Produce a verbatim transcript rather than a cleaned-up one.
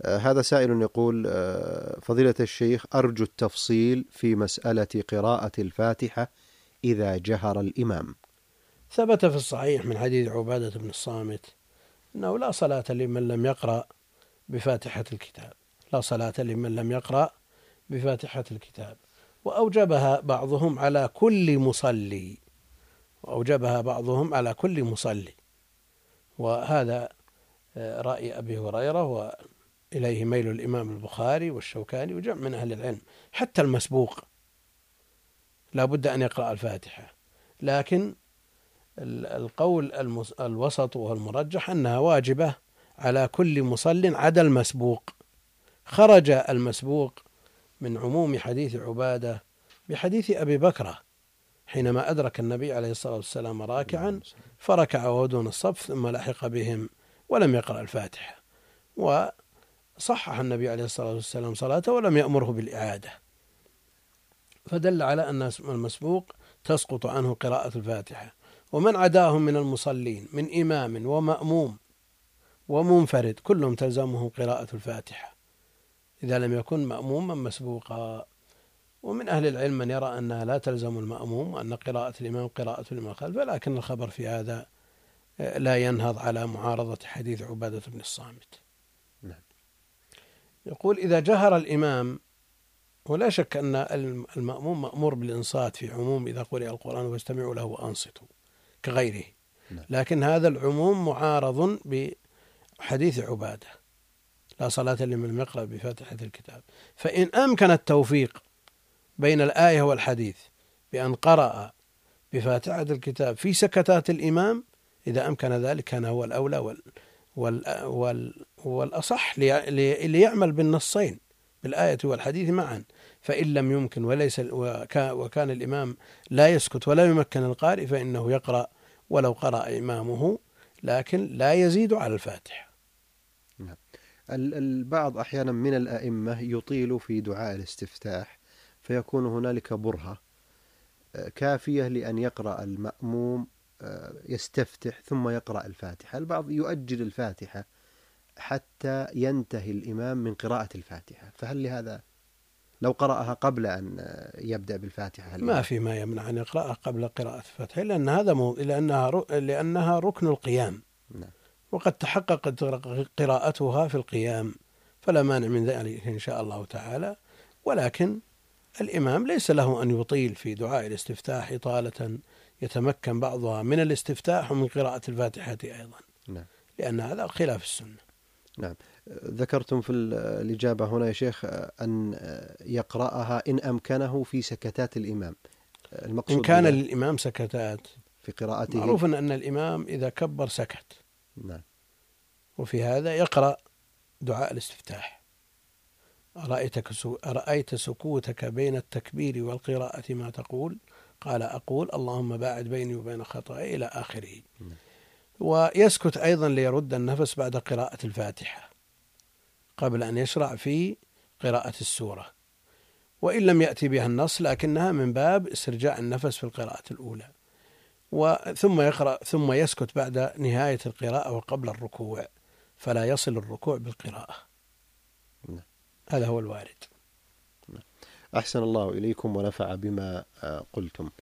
آه هذا سائل يقول: آه فضيلة الشيخ، أرجو التفصيل في مسألة قراءة الفاتحة إذا جهر الإمام. ثبت في الصحيح من حديث عبادة بن الصامت أنه لا صلاة لمن لم يقرأ بفاتحة الكتاب، لا صلاة لمن لم يقرأ بفاتحة الكتاب، وأوجبها بعضهم على كل مصلي، وأوجبها بعضهم على كل مصلي، وهذا رأي أبي هريرة وإليه ميل الإمام البخاري والشوكاني وجمع من أهل العلم. حتى المسبوق لا بد أن يقرأ الفاتحة، لكن القول الوسط والمرجح أنها واجبة على كل مصل عدا المسبوق. خرج المسبوق من عموم حديث عبادة بحديث أبي بكرة حينما أدرك النبي عليه الصلاة والسلام راكعا فركع وهو دون الصف ثم لحق بهم ولم يقرأ الفاتحة، وصحح النبي عليه الصلاة والسلام صلاته ولم يأمره بالإعادة، فدل على أن المسبوق تسقط عنه قراءة الفاتحة. ومن عداهم من المصلين من إمام ومأموم ومنفرد كلهم تلزمهم قراءة الفاتحة إذا لم يكن مأموما مسبوقا. ومن أهل العلم من يرى أنها لا تلزم المأموم وأن قراءة الإمام قراءة الإمام خلفه، لكن الخبر في هذا لا ينهض على معارضة حديث عبادة بن الصامت. نعم. يقول: إذا جهر الإمام، ولا شك أن المأموم مأمور بالإنصات في عموم إذا قرئ القرآن واستمعوا له وأنصتوا كغيره، لكن هذا العموم معارض بحديث عبادة لا صلاة لمن لم يقرأ بفاتحة الكتاب. فإن أمكن التوفيق بين الآية والحديث بأن قرأ بفاتحة الكتاب في سكتات الإمام، إذا أمكن ذلك كان هو الأولى وال وال وال والأصح ليعمل بالنصين بالآية والحديث معا. فإن لم يمكن وليس وكان الإمام لا يسكت ولا يمكن القارئ فإنه يقرأ ولو قرأ إمامه، لكن لا يزيد على الفاتحة. البعض أحيانا من الأئمة يطيل في دعاء الاستفتاح فيكون هنالك برهة كافية لأن يقرأ المأموم يستفتح ثم يقرأ الفاتحة. البعض يؤجل الفاتحة حتى ينتهي الإمام من قراءة الفاتحة، فهل لهذا لو قرأها قبل أن يبدأ بالفاتحة؟ ما في ما يمنع أن يقرأها قبل قراءة الفاتحة، لأن هذا مو... لأنها ر... لأنها ركن القيام. نعم. وقد تحققت قراءتها في القيام، فلا مانع من ذلك إن شاء الله تعالى. ولكن الإمام ليس له أن يطيل في دعاء الاستفتاح إطالة يتمكن بعضها من الاستفتاح ومن قراءة الفاتحة أيضا. نعم. لأن هذا خلاف السنة. نعم. ذكرتم في الإجابة هنا يا شيخ أن يقرأها إن أمكنه في سكتات الإمام. المقصود إن كان للإمام سكتات في قراءته، معروف أن الإمام إذا كبر سكت. نعم. وفي هذا يقرأ دعاء الاستفتاح: أرأيت سكوتك بين التكبير والقراءة ما تقول؟ قال: أقول اللهم باعد بيني وبين خطاياي إلى آخره. م. ويسكت أيضا ليرد النفس بعد قراءة الفاتحة قبل أن يشرع في قراءة السورة، وإن لم يأتي بها النص لكنها من باب استرجاع النفس في القراءة الأولى. وثم يقرأ ثم يسكت بعد نهاية القراءة وقبل الركوع، فلا يصل الركوع بالقراءة. م. هذا هو الوارد. أحسن الله إليكم ونفع بما قلتم.